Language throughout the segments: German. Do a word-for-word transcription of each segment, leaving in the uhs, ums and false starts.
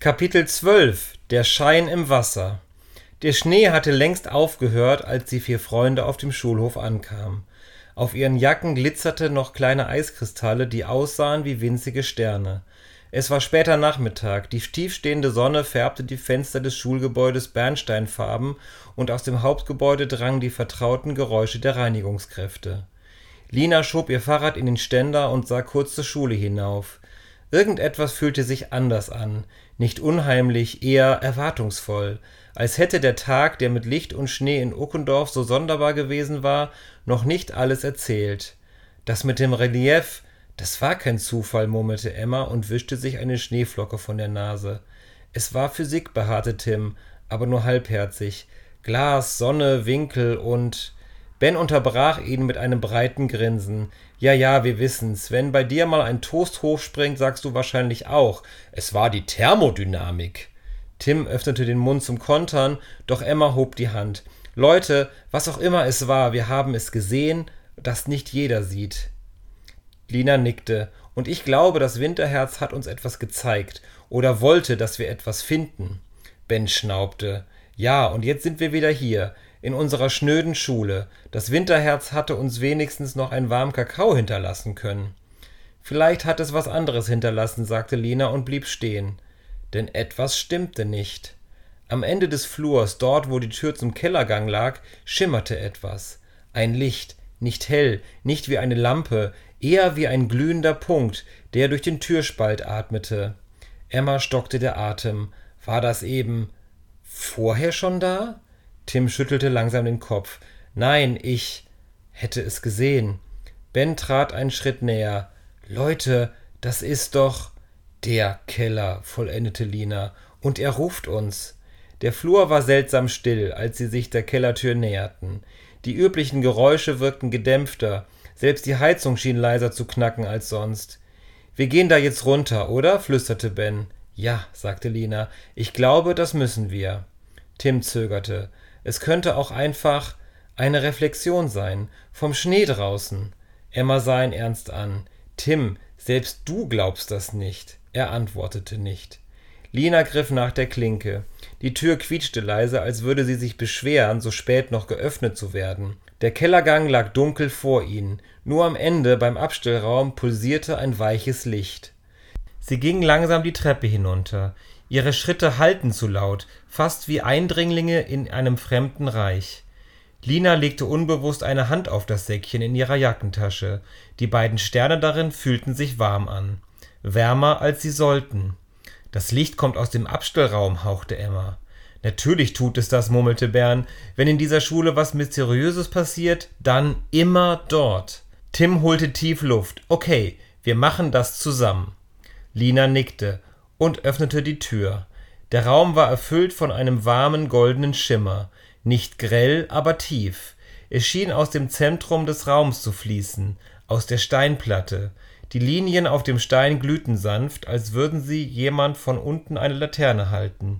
Kapitel zwölf. Der Schein im Wasser. Der Schnee hatte längst aufgehört, als die vier Freunde auf dem Schulhof ankamen. Auf ihren Jacken glitzerten noch kleine Eiskristalle, die aussahen wie winzige Sterne. Es war später Nachmittag, die tiefstehende Sonne färbte die Fenster des Schulgebäudes bernsteinfarben und aus dem Hauptgebäude drangen die vertrauten Geräusche der Reinigungskräfte. Lina schob ihr Fahrrad in den Ständer und sah kurz zur Schule hinauf. Irgendetwas fühlte sich anders an, nicht unheimlich, eher erwartungsvoll, als hätte der Tag, der mit Licht und Schnee in Uckendorf so sonderbar gewesen war, noch nicht alles erzählt. Das mit dem Relief, das war kein Zufall, murmelte Emma und wischte sich eine Schneeflocke von der Nase. Es war Physik, beharrte Tim, aber nur halbherzig. Glas, Sonne, Winkel und... Ben unterbrach ihn mit einem breiten Grinsen. »Ja, ja, wir wissen's. Wenn bei dir mal ein Toast hochspringt, sagst du wahrscheinlich auch, es war die Thermodynamik.« Tim öffnete den Mund zum Kontern, doch Emma hob die Hand. »Leute, was auch immer es war, wir haben es gesehen, das nicht jeder sieht.« Lina nickte. »Und ich glaube, das Winterherz hat uns etwas gezeigt oder wollte, dass wir etwas finden.« Ben schnaubte. »Ja, und jetzt sind wir wieder hier, in unserer schnöden Schule. Das Winterherz hatte uns wenigstens noch einen warmen Kakao hinterlassen können.« »Vielleicht hat es was anderes hinterlassen«, sagte Lina und blieb stehen. Denn etwas stimmte nicht. Am Ende des Flurs, dort wo die Tür zum Kellergang lag, schimmerte etwas. Ein Licht, nicht hell, nicht wie eine Lampe, eher wie ein glühender Punkt, der durch den Türspalt atmete. Emma stockte der Atem. War das eben vorher schon da? Tim schüttelte langsam den Kopf. »Nein, ich hätte es gesehen.« Ben trat einen Schritt näher. »Leute, das ist doch der Keller«, vollendete Lina. »Und er ruft uns.« Der Flur war seltsam still, als sie sich der Kellertür näherten. Die üblichen Geräusche wirkten gedämpfter, selbst die Heizung schien leiser zu knacken als sonst. »Wir gehen da jetzt runter, oder?«, flüsterte Ben. »Ja«, sagte Lina, »ich glaube, das müssen wir.« Tim zögerte. Es könnte auch einfach eine Reflexion sein, vom Schnee draußen. Emma sah ihn ernst an. »Tim, selbst du glaubst das nicht.« Er antwortete nicht. Lina griff nach der Klinke. Die Tür quietschte leise, als würde sie sich beschweren, so spät noch geöffnet zu werden. Der Kellergang lag dunkel vor ihnen. Nur am Ende, beim Abstellraum, pulsierte ein weiches Licht. Sie gingen langsam die Treppe hinunter. Ihre Schritte hallten zu laut, fast wie Eindringlinge in einem fremden Reich. Lina legte unbewusst eine Hand auf das Säckchen in ihrer Jackentasche. Die beiden Sterne darin fühlten sich warm an. Wärmer, als sie sollten. »Das Licht kommt aus dem Abstellraum«, hauchte Emma. »Natürlich tut es das«, murmelte Bern. »Wenn in dieser Schule was Mysteriöses passiert, dann immer dort.« Tim holte tief Luft. »Okay, wir machen das zusammen.« Lina nickte und öffnete die Tür. Der Raum war erfüllt von einem warmen, goldenen Schimmer. Nicht grell, aber tief. Es schien aus dem Zentrum des Raums zu fließen, aus der Steinplatte. Die Linien auf dem Stein glühten sanft, als würden sie jemand von unten eine Laterne halten.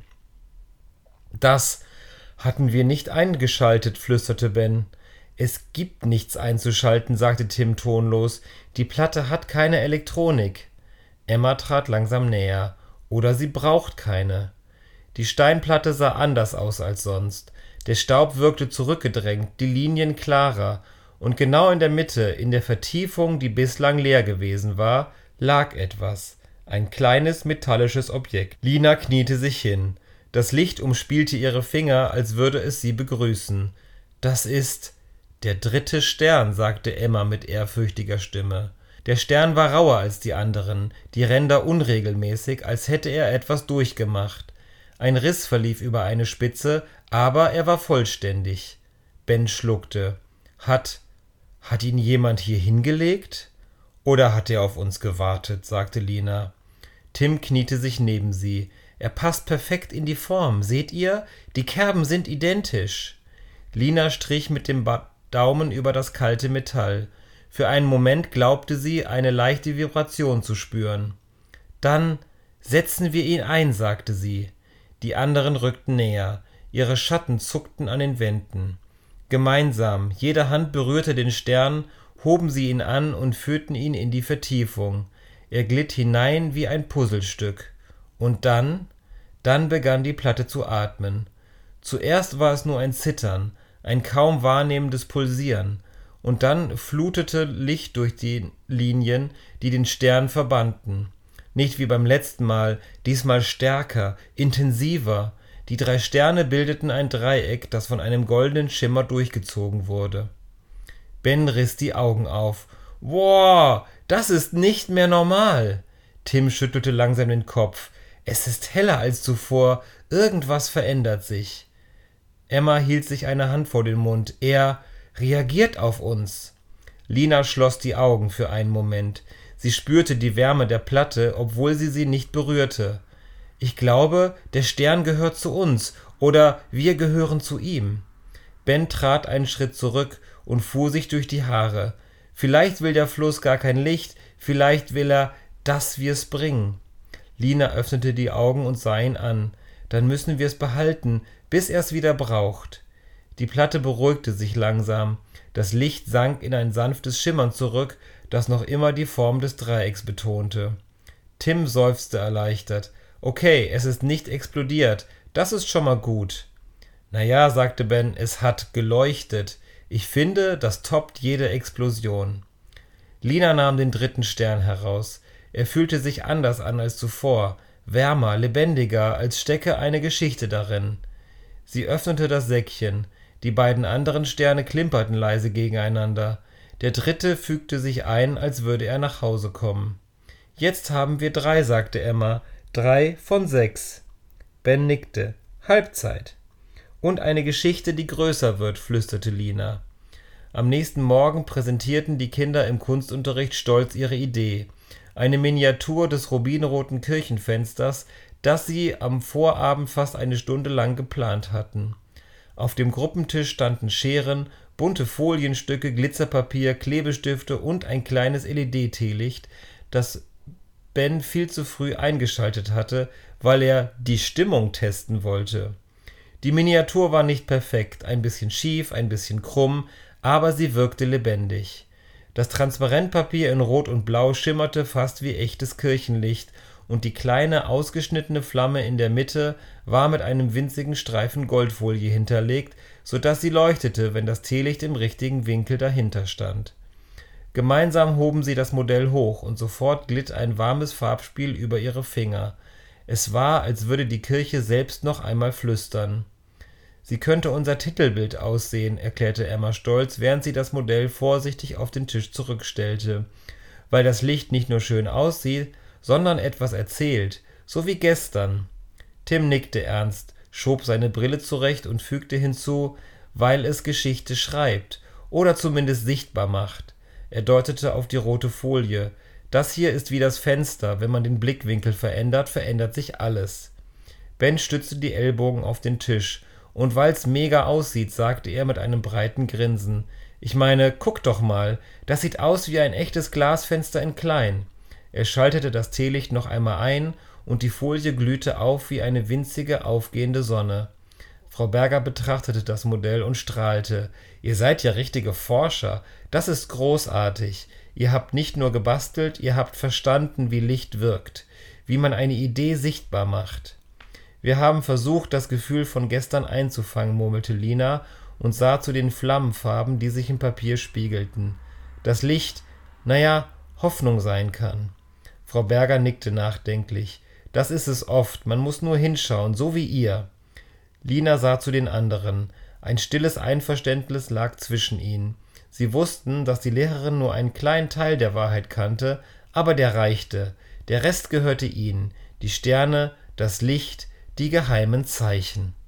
»Das hatten wir nicht eingeschaltet«, flüsterte Ben. »Es gibt nichts einzuschalten«, sagte Tim tonlos. »Die Platte hat keine Elektronik.« Emma trat langsam näher. Oder sie braucht keine. Die Steinplatte sah anders aus als sonst. Der Staub wirkte zurückgedrängt, die Linien klarer, und genau in der Mitte, in der Vertiefung, die bislang leer gewesen war, lag etwas, ein kleines metallisches Objekt. Lina kniete sich hin. Das Licht umspielte ihre Finger, als würde es sie begrüßen. »Das ist der dritte Stern«, sagte Emma mit ehrfürchtiger Stimme. Der Stern war rauer als die anderen, die Ränder unregelmäßig, als hätte er etwas durchgemacht. Ein Riss verlief über eine Spitze, aber er war vollständig. Ben schluckte. Hat, hat ihn jemand hier hingelegt? Oder hat er auf uns gewartet, sagte Lina. Tim kniete sich neben sie. Er passt perfekt in die Form, seht ihr? Die Kerben sind identisch. Lina strich mit dem ba- Daumen über das kalte Metall. Für einen Moment glaubte sie, eine leichte Vibration zu spüren. »Dann setzen wir ihn ein«, sagte sie. Die anderen rückten näher. Ihre Schatten zuckten an den Wänden. Gemeinsam, jede Hand berührte den Stern, hoben sie ihn an und führten ihn in die Vertiefung. Er glitt hinein wie ein Puzzlestück. Und dann? Dann begann die Platte zu atmen. Zuerst war es nur ein Zittern, ein kaum wahrnehmendes Pulsieren, und dann flutete Licht durch die Linien, die den Stern verbanden. Nicht wie beim letzten Mal, diesmal stärker, intensiver. Die drei Sterne bildeten ein Dreieck, das von einem goldenen Schimmer durchgezogen wurde. Ben riss die Augen auf. »Wow, das ist nicht mehr normal!« Tim schüttelte langsam den Kopf. »Es ist heller als zuvor. Irgendwas verändert sich.« Emma hielt sich eine Hand vor den Mund. »Er reagiert auf uns.« Lina schloss die Augen für einen Moment. Sie spürte die Wärme der Platte, obwohl sie sie nicht berührte. »Ich glaube, der Stern gehört zu uns, oder wir gehören zu ihm.« Ben trat einen Schritt zurück und fuhr sich durch die Haare. »Vielleicht will der Fluss gar kein Licht, vielleicht will er, dass wir's bringen.« Lina öffnete die Augen und sah ihn an. »Dann müssen wir es behalten, bis er's wieder braucht.« Die Platte beruhigte sich langsam. Das Licht sank in ein sanftes Schimmern zurück, das noch immer die Form des Dreiecks betonte. Tim seufzte erleichtert. »Okay, es ist nicht explodiert. Das ist schon mal gut.« »Na ja«, sagte Ben, »es hat geleuchtet. Ich finde, das toppt jede Explosion.« Lina nahm den dritten Stern heraus. Er fühlte sich anders an als zuvor, wärmer, lebendiger, als stecke eine Geschichte darin. Sie öffnete das Säckchen. Die beiden anderen Sterne klimperten leise gegeneinander. Der dritte fügte sich ein, als würde er nach Hause kommen. »Jetzt haben wir drei«, sagte Emma. »Drei von sechs.« Ben nickte. »Halbzeit.« »Und eine Geschichte, die größer wird«, flüsterte Lina. Am nächsten Morgen präsentierten die Kinder im Kunstunterricht stolz ihre Idee. Eine Miniatur des rubinroten Kirchenfensters, das sie am Vorabend fast eine Stunde lang geplant hatten. Auf dem Gruppentisch standen Scheren, bunte Folienstücke, Glitzerpapier, Klebestifte und ein kleines L E D-Teelicht, das Ben viel zu früh eingeschaltet hatte, weil er die Stimmung testen wollte. Die Miniatur war nicht perfekt, ein bisschen schief, ein bisschen krumm, aber sie wirkte lebendig. Das Transparentpapier in Rot und Blau schimmerte fast wie echtes Kirchenlicht, und die kleine, ausgeschnittene Flamme in der Mitte war mit einem winzigen Streifen Goldfolie hinterlegt, so dass sie leuchtete, wenn das Teelicht im richtigen Winkel dahinter stand. Gemeinsam hoben sie das Modell hoch, und sofort glitt ein warmes Farbspiel über ihre Finger. Es war, als würde die Kirche selbst noch einmal flüstern. »Sie könnte unser Titelbild aussehen«, erklärte Emma stolz, während sie das Modell vorsichtig auf den Tisch zurückstellte. »Weil das Licht nicht nur schön aussieht, sondern etwas erzählt, so wie gestern.« Tim nickte ernst, schob seine Brille zurecht und fügte hinzu, »weil es Geschichte schreibt oder zumindest sichtbar macht.« Er deutete auf die rote Folie. »Das hier ist wie das Fenster, wenn man den Blickwinkel verändert, verändert sich alles.« Ben stützte die Ellbogen auf den Tisch. »Und weil's mega aussieht«, sagte er mit einem breiten Grinsen. »Ich meine, guck doch mal, das sieht aus wie ein echtes Glasfenster in klein.« Er schaltete das Teelicht noch einmal ein, und die Folie glühte auf wie eine winzige, aufgehende Sonne. Frau Berger betrachtete das Modell und strahlte. »Ihr seid ja richtige Forscher. Das ist großartig. Ihr habt nicht nur gebastelt, ihr habt verstanden, wie Licht wirkt, wie man eine Idee sichtbar macht.« »Wir haben versucht, das Gefühl von gestern einzufangen«, murmelte Lina und sah zu den Flammenfarben, die sich im Papier spiegelten. »Das Licht, naja, Hoffnung sein kann.« Frau Berger nickte nachdenklich. »Das ist es oft, man muss nur hinschauen, so wie ihr.« Lina sah zu den anderen. Ein stilles Einverständnis lag zwischen ihnen. Sie wussten, dass die Lehrerin nur einen kleinen Teil der Wahrheit kannte, aber der reichte. Der Rest gehörte ihnen, die Sterne, das Licht, die geheimen Zeichen.